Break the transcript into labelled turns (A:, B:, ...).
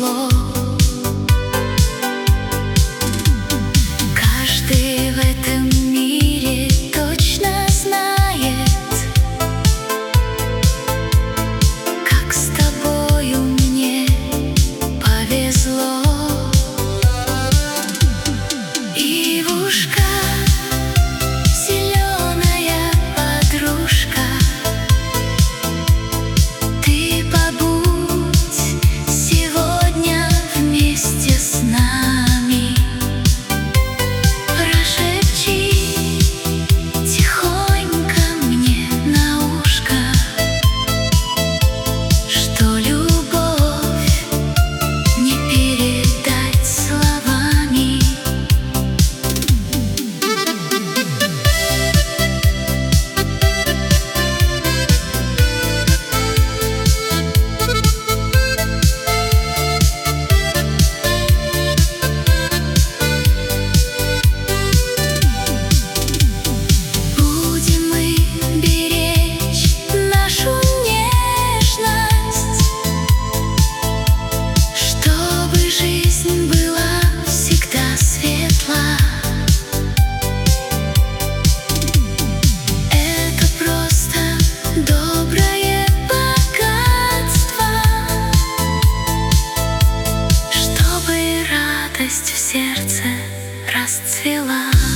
A: повезло. Каждый в этом мире точно знает, как с тобою мне повезло. Ивушка, зеленая подружка, ты побудь сегодня вместе с нами. Прошепчи тихонько мне на ушко, что любовь не передать словами. Будем мы беречь нашу нежность, чтобы жизнь была всегда светла. Это просто доброе богатство, чтобы радость в сердце расцвела.